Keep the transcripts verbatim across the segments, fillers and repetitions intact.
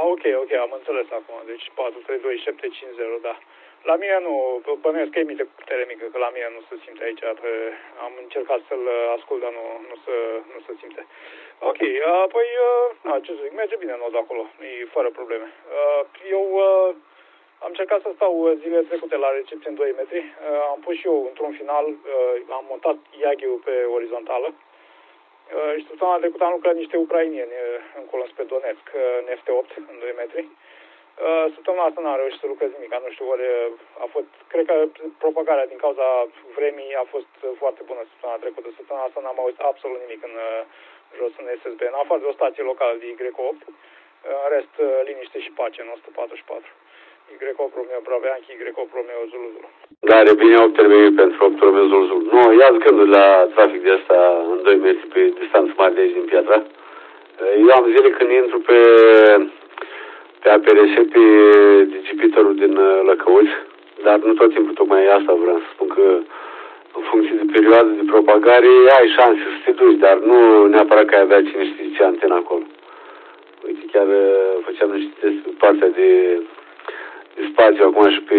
ok, ok, am înțeles acum. Deci patru trei doi șapte cinci zero, da. La mine nu, bănuiesc că e mică putere mică, că la mine nu se simte aici. Pe, am încercat să-l ascult, dar nu, nu, se, nu se simte. Ok, uh, păi, uh, na, ce să zic, merge bine nodul acolo, e fără probleme. Uh, eu uh, am încercat să stau zilele trecute la recepție în doi metri. Uh, am pus și eu, într-un final, uh, am montat Yagi-ul pe orizontală. Uh, și săptămâna trecută am lucrat niște ucrainieni uh, încolo spre Donetsk, uh, în F T opt, în doi metri. Uh, săptămâna asta n-am reușit să lucrez nimic, nu știu, ori uh, a fost, cred că propagarea din cauza vremii a fost uh, foarte bună săptămâna trecută. Săptămâna asta n-am auzit absolut nimic în uh, jos în S S B, în afară de o stație locală de Y opt, uh, în rest uh, liniște și pace în o sută patruzeci și patru. Y opt Romeo Braveanchi, Y opt Romeo Zulu Zulu. Da, bine opt termenii pentru opt Romeo Zulu Zulu. Nu, ia gândul la trafic de asta în doi metri pe distanță mare de aici din Piatra. Eu am zile când intru pe, pe A P R S, pe digipitorul din Lăcăuți, dar nu tot timpul, tocmai asta vreau să spun că în funcție de perioadă de propagare ai șanse să te duci, dar nu neapărat că ai avea cine știe ce antenă acolo. Uite, chiar făceam niște teste pe partea de, de spațiu acum și pe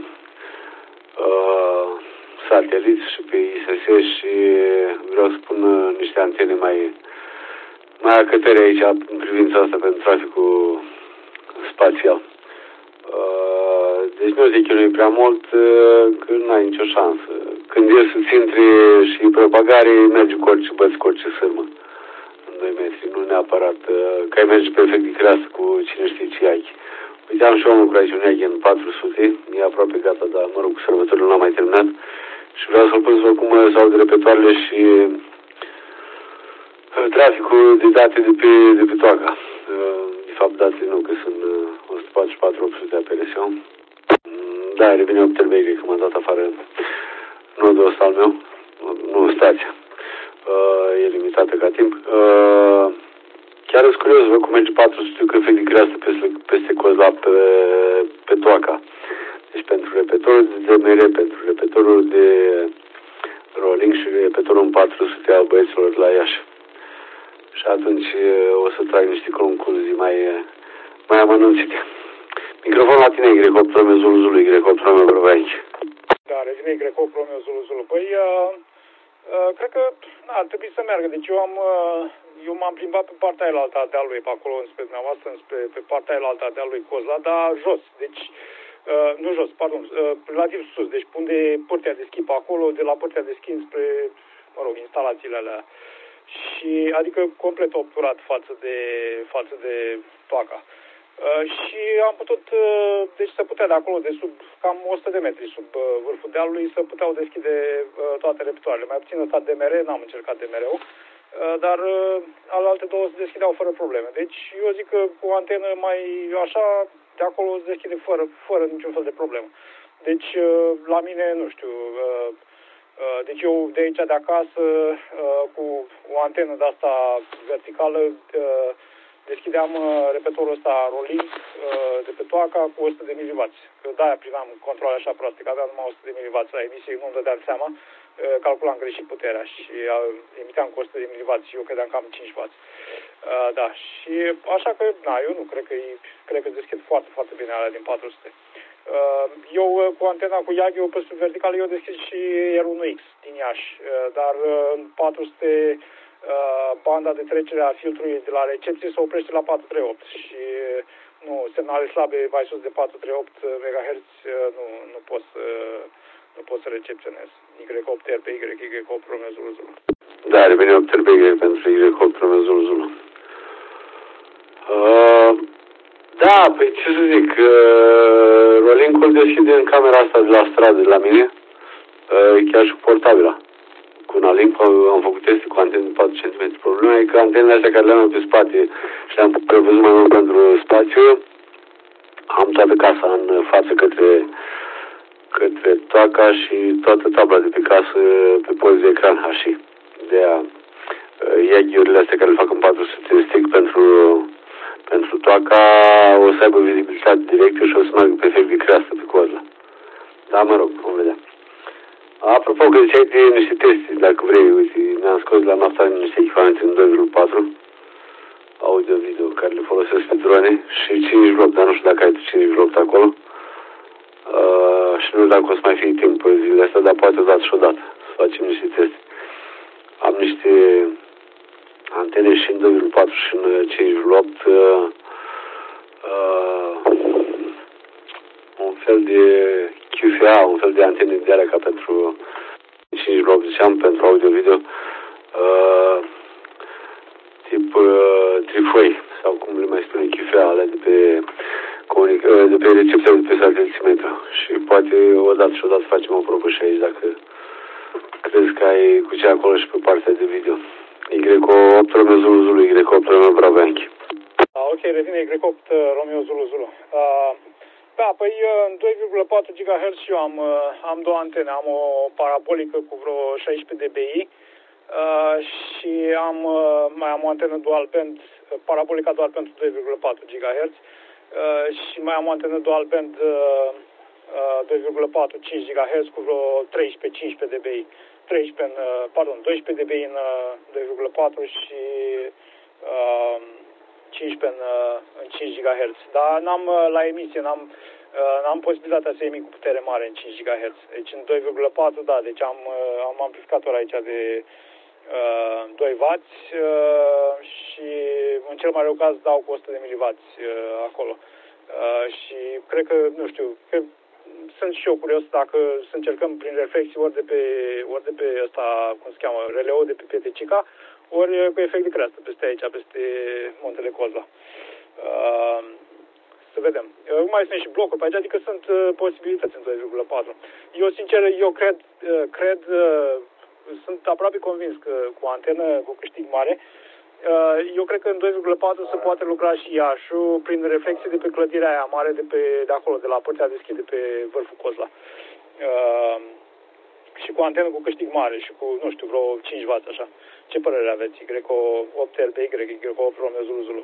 uh, sateliți și pe I S S și vreau să pun niște antene mai mai acătări aici în privința asta pentru traficul spațial. Uh, deci nu te chinui prea mult, uh, că nu ai nicio șansă. Când e să-ți intri și propagare, mergi cu orice băți, cu orice sârmă în doi metri. Nu neapărat uh, că ai merge pe efect de creasă cu cine știe ce ai. Uite, am și eu un lucru aici, un Yagi în patru sute, e aproape gata, dar mă rog, cu sărbătorile nu am mai terminat. Și vreau să-l pun să văd cum s-au de repetoarele și traficul de date de pe, de pe toaca. De fapt, date nu, că sunt o sută patruzeci și patru opt sute A P R S. Da, revine opt Terbeiri, că m-a dat afară nodul ăsta al meu. Nu, stația. E limitată ca timp. Chiar sunt curios, văd cum merge patru sute cu efect de creasă peste, peste Cozla pe, pe toaca. Deci pentru repetorul de D M R, pentru repetorul de rolling și repetorul în patru sute al băieților la Iași. Și atunci o să trag niște concluzii mai, mai amănunțite. Microfonul la tine, Y opt Romeo Zulu Zulu, Y opt Romeo Braveanchi. Da, revine Y opt Romeo Zulu Zulu. Păi, uh, uh, cred că na, ar trebui să meargă. Deci eu am, uh, eu m-am plimbat pe partea aia alta a dealului, pe acolo, înspre dumneavoastră, înspre, pe partea aia alta a dealului Cozla, dar jos. Deci, uh, nu jos, pardon, uh, relativ sus. Deci, unde e părtea de schi pe acolo, de la părtea de schi spre, mă rog, instalațiile alea. Și, adică complet obturat față de, față de toaca. Uh, și am putut, uh, deci se putea de acolo, de sub cam o sută de metri sub uh, vârful dealului, să puteau deschide uh, toate repetoarele. Mai puțin ăsta D M R, n-am încercat D M R-ul, uh, dar uh, alte două se deschideau fără probleme. Deci eu zic că cu o antenă mai așa, de acolo se deschide fără, fără niciun fel de problemă. Deci uh, la mine, nu știu... Uh, Deci eu de aici de acasă, cu o antenă de asta verticală, deschideam repetorul ăsta rolling de pe toaca cu o sută de milivați. Că de-aia primeam controle așa proaste, că aveam numai o sută de milivați la emisie, nu-mi dădeam seama, calculam greșit puterea și emiteam cu o sută de milivați și eu credeam că am cinci wați. Da, și așa că, na, eu nu cred că cred că deschid foarte, foarte bine alea din patru sute. Eu cu antena cu Yagi-ul pe sub vertical, eu deschid și R unu X din Iași, dar în patru sute banda de trecere a filtrului de la recepție se oprește la patru trei opt și nu, semnale slabe mai sus de patru trei opt MHz nu, nu pot să nu pot să recepționez. Y opt R pe Y, Y opt Romeo Zulu Zulu. Da, revine opt R pe Y pentru Y opt Romeo Zulu Zulu. Uh... Da, păi ce să zic, uh, rolling-ul deschide în camera asta de la stradă, de la mine, uh, chiar și cu portabila. Cu un link am făcut teste cu antene de patru centimetri. Problema e că antenele astea care le-am pe spate și le-am prevăzut mai mult pentru spațiu, am toată casa în față către, către toaca și toată tabla de pe casă pe post de ecran H I. De-aia, uh, Yagi-urile astea care le fac în patru sute strict pentru... Pentru toaca o să aibă vizibilitate directă și o să meargă pe efect de creastă pe Cozla. Da, mă rog, vom vedea. Apropo că ziceai de niște teste, dacă vrei, uite, ne-am scos la noastră niște echipamente în doi virgulă patru. audio-video care le folosesc pe drone și cinci bloc, dar nu știu dacă ai tu cinci bloc acolo. Uh, și nu știu dacă o să mai fie timp pe zilele astea, dar poate odată și odată să facem niște teste. Am niște antene și în doi virgulă patru și în cinci virgulă opt. Uh, uh, un fel de Q F A, un fel de antene de alea ca pentru cinci virgulă opt, ziceam, pentru audio-video. Uh, tip uh, trifoi, sau cum le mai spune Q F A, alea de pe, comunic, uh, de pe recepția de pe satelițimetru. Și poate odată și odată facem o probă și aici, dacă crezi că ai cu ce acolo și pe partea de video. Y opt Romeo Zulu Zulu, Y opt Romeo Bravo Yankee. Da, ok, revine Y opt Romeo Zulu Zulu. Uh, da, păi în doi virgulă patru gigahertz și eu am, am două antene. Am o parabolică cu vreo șaisprezece dBi uh, și am, uh, mai am o antenă dual band, parabolica doar pentru doi virgulă patru gigahertz uh, și mai am o antenă dual band uh, doi virgulă patru cinci gigahertz cu vreo treisprezece cincisprezece dBi. treisprezece în, pardon, doisprezece dBi în doi virgulă patru și uh, cincisprezece în, în cinci gigahertz. Dar n-am la emisie, n-am, n-am posibilitatea să emit cu putere mare în cinci gigahertz. Deci în doi virgulă patru, da, deci am, am amplificator aici de uh, doi wați uh, și în cel mai rău caz dau cu o sută de miliwați uh, acolo. Uh, și cred că, nu știu, cred, sunt și eu curios dacă să încercăm prin reflexii ori de pe, ori de pe ăsta, cum se cheamă, releo de pe Pietecica, ori cu efect de creastă peste aici, peste Muntele Cozla. Uh, să vedem. Uh, mai sunt și blocuri pe aici, adică sunt uh, posibilități în doi virgulă patru. Eu, sincer, eu cred, uh, cred uh, sunt aproape convins că cu antenă cu câștig mare, uh, eu cred că în doi virgulă patru se poate lucra și Iașu prin reflexii de pe clădirea aia mare de, pe, de acolo, de la Părția Deschide, pe vârful Cozla. Uh, și cu antenă cu câștig mare și cu, nu știu, vreo cinci wați așa. Ce părere aveți? Y opt R B Y, Y opt Romeo Zulu Zulu.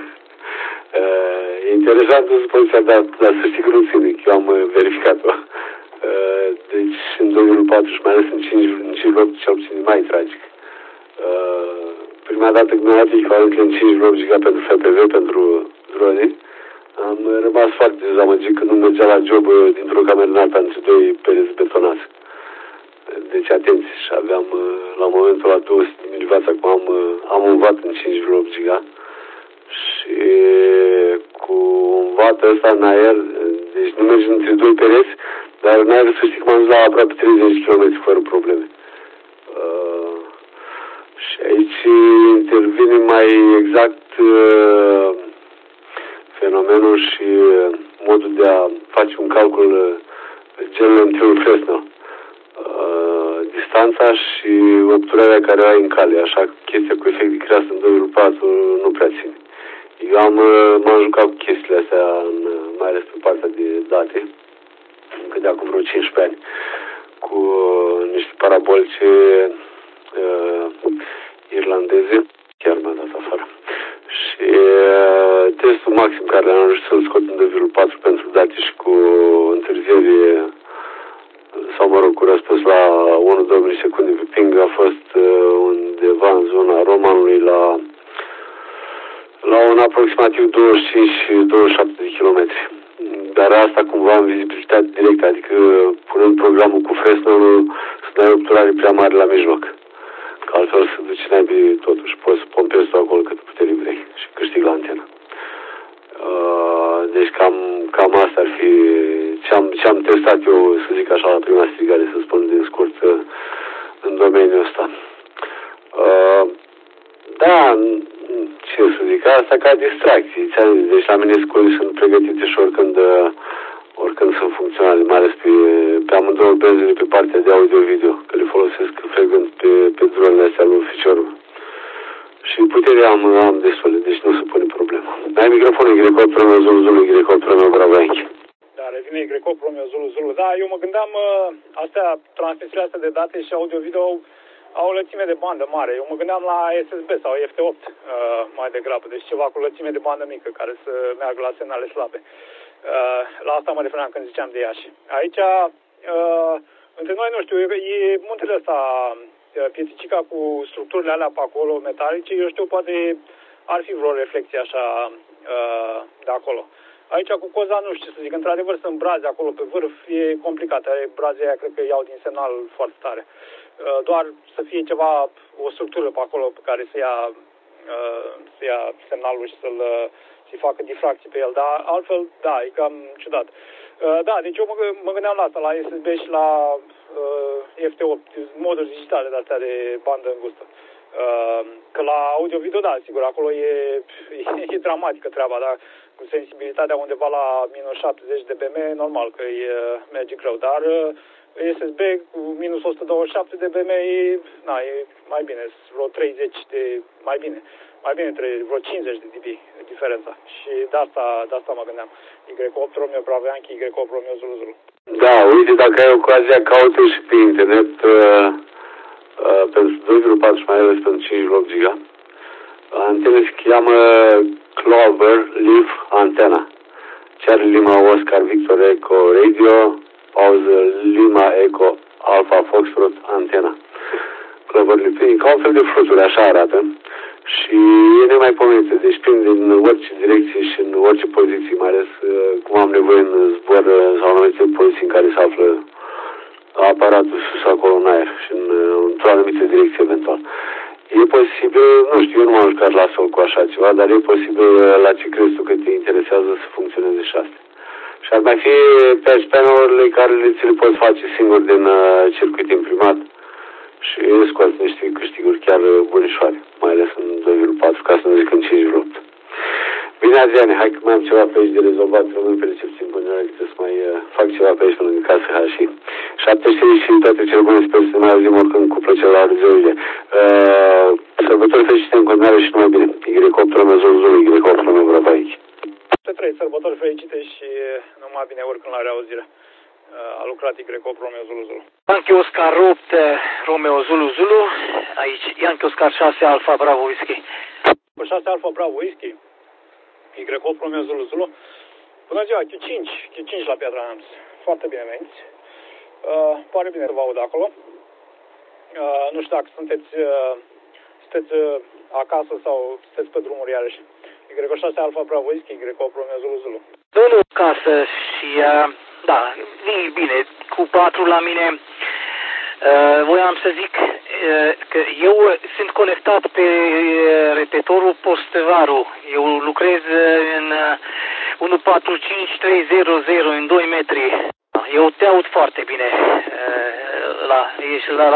Uh, e interesant poziția, dar, dar să știi că nu ține, că eu am verificat-o. Uh, deci în doi virgulă patru și mai ales în cinci virgulă opt cel puțin mai tragic. Uh, prima dată când mi-am dat echivalent în cinci virgulă opt giga pentru F P V, pentru drone, am rămas foarte dezamăgit că nu mergea la job dintr-o cameră înaltă între doi pereți betonați. Deci atenție, și aveam la momentul la două sute de miliwați, acum am, am un watt în cinci virgulă opt giga și cu un watt ăsta în aer, deci nu merge între doi pereți, dar în aer să știi că m-am dus la aproape treizeci de kilometri fără probleme. Uh, și aici intervine mai exact uh, fenomenul și modul de a face un calcul genul în triul Fresnel. Uh, distanța și obturarea care o ai în cale, așa că chestia cu efect de creastă în doi virgulă patru nu prea ține. Eu am, m-am jucat cu chestiile astea, în, mai ales pe partea de date, încă de acum vreo cincisprezece ani, cu uh, niște parabolice uh, irlandeze, chiar m-a dat afară. Și uh, testul maxim care l-am reușit să-l scot în doi virgulă patru pentru date și cu întârziere, sau mă rog, cu răspuns la unu doi milisecunde pe ping, a fost uh, undeva în zona Romanului la la un aproximativ douăzeci și cinci douăzeci și șapte de kilometri. Dar asta cumva în vizibilitate directă, adică punând programul cu Fresnel să dai obturare prea mare la mijloc. Că altfel se duce naibii totuși, poți să pompezi tu acolo cât putere vrei și câștigi la antenă. Uh, deci cam, cam asta ar fi ce-am, ce-am testat eu, să zic așa, la prima strigare, să spun din scurt, în domeniul ăsta. Uh, da, ce să zic, asta ca distracție. Deci la mine sculii sunt pregătite și oricând, oricând sunt funcționale, mai ales pe, pe amândouă benzele pe partea de audio-video, că le folosesc frecvent pe, pe dronele astea lui ficiorul. Și puterea am, am destul, deci nu se pune problema. Ai microfonul Y opt Romeo Zulu Zulu, Y opt Romeo Bravo Yankee. Da, revine Y opt Romeo Zulu Zulu. Da, eu mă gândeam, astea, transmisiile astea de date și audio-video au o lățime de bandă mare. Eu mă gândeam la S S B sau F T opt uh, mai degrabă, deci ceva cu lățime de bandă mică care să meargă la semnale slabe. Uh, la asta mă refeream când ziceam de Iași. Aici, uh, între noi, nu știu, e muntele ăsta, Pieticica, cu structurile alea pe acolo metalice, eu știu, poate ar fi vreo reflexie așa uh, de acolo. Aici cu coza nu știu ce să zic, într-adevăr sunt braze acolo pe vârf, e complicat, brazii aia cred că iau din semnal foarte tare. Uh, doar să fie ceva, o structură pe acolo pe care să ia, uh, să ia semnalul și să-l să facă difracții pe el, dar altfel, da, e cam ciudat. Uh, da, deci eu mă, mă gândeam la asta, la S S B și la uh, F T opt, moduri digitale de-astea de bandă îngustă. Uh, că la audio-video, da, sigur, acolo e, e, e dramatică treaba, dar cu sensibilitatea undeva la minus șaptezeci de B M, normal că e, merge greu, dar uh, S S B cu minus o sută douăzeci și șapte de B M e, na, e mai bine, vreo treizeci de, mai bine, mai bine, vreo cincizeci de dB diferența. Și de asta, de asta mă gândeam. Y opt Romeo Bravo Yankee, Y opt Romeo Zulu Zulu. Da, uite, dacă ai ocazia, caută și pe internet uh, uh, pentru doi virgulă patru și mai ales pentru cinci virgulă opt giga. Antena se cheamă Clover Leaf Antena. Charlie Lima Oscar Victor Echo Radio, pauză Lima Echo Alpha Foxtrot Antena. Clover Leaf, e ca un fel de fluturi, așa arată. Și e nemaipomenită, deci prinde în orice direcție și în orice poziție, mai ales cum am nevoie în zbor sau în anumite poziții în care se află aparatul sus acolo în aer și în, într-o anumită direcție eventual. E posibil, nu știu, eu nu m-am jucat la sol cu așa ceva, dar e posibil la ce crezi tu că te interesează să funcționeze și astea. Și ar mai fi patch panel-urile care ți le poți face singur din uh, circuit imprimat și scoți niște câștiguri chiar bunișoare, mai ales în doi virgulă patru, ca să nu zic în cinci virgulă opt. Bine, Adriane, hai că mai am ceva pe aici de rezolvat, rămân pe recepție în până că să mai uh, fac ceva pe aici pe lângă casă, ha, și șapte și toate cele bune, sper să ne mai auzim oricând cu plăcere la Râzeurile. Uh, sărbători fericite în continuare și numai bine. Y opt Romeo Zulu Zulu, Y opt Romeo Bravo Yankee. Pe trei sărbători fericite și numai bine oricând la reauzire. Uh, a lucrat Y opt Romeo Zulu Zulu. Yankee Oscar opt Romeo Zulu Zulu, aici Yankee Oscar șase Alpha Bravo Whisky. Pe șase Alpha Bravo Whisky, Y opt Romeo Zulu Zulu. Bună ziua, Q cinci, Q cinci la Piatra Neamț. Foarte bine veniți. Uh, pare bine să vă aud acolo. Uh, nu știu dacă sunteți, uh, sunteți uh, acasă sau sunteți pe drumuri iarăși. Y șase Alpha Bravo Whisky, Y opt Romeo Zulu Zulu. Nu, nu, acasă și, uh, da, e bine, cu patru la mine. Uh, voiam să zic uh, că eu sunt conectat pe uh, repetorul Postvaru. Eu lucrez în uh, unu patru cinci trei zero zero în doi metri. Eu te aud foarte bine. Uh, la, ești la,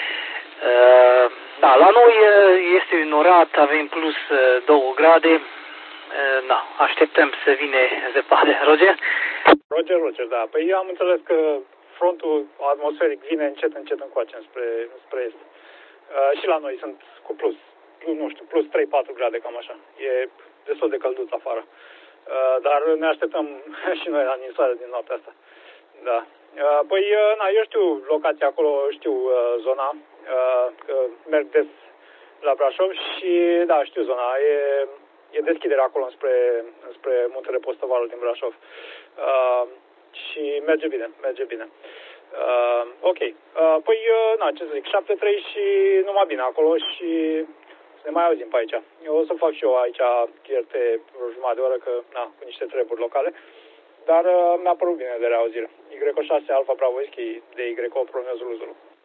uh, da, la noi uh, este înorat, avem plus uh, două grade. Uh, da, așteptăm să vine zăpadă. Roger? Roger, Roger, da. Păi eu am înțeles că frontul atmosferic vine încet, încet încoace spre, spre est. Uh, și la noi sunt cu plus, nu știu, plus trei patru grade, cam așa. E destul de călduț afară. Uh, dar ne așteptăm și noi la ninsoare din noaptea asta. Da. Uh, păi, uh, na, eu știu locația acolo, știu uh, zona, uh, că merg des la Brașov și, da, știu zona. E, e deschidere acolo spre, spre muntele Postăvarul din Brașov. Uh, și merge bine, merge bine. Uh, ok. Uh, păi, uh, na, ce să zic, șapte trei și numai bine acolo și să ne mai auzim pe aici. Eu o să fac și eu aici chierte o jumătate de oră, că, na, cu niște treburi locale. Dar uh, mi-a părut bine de reauzire. Y șase Alpha Bravo Whisky de Y opt Romeo Zulu Zulu.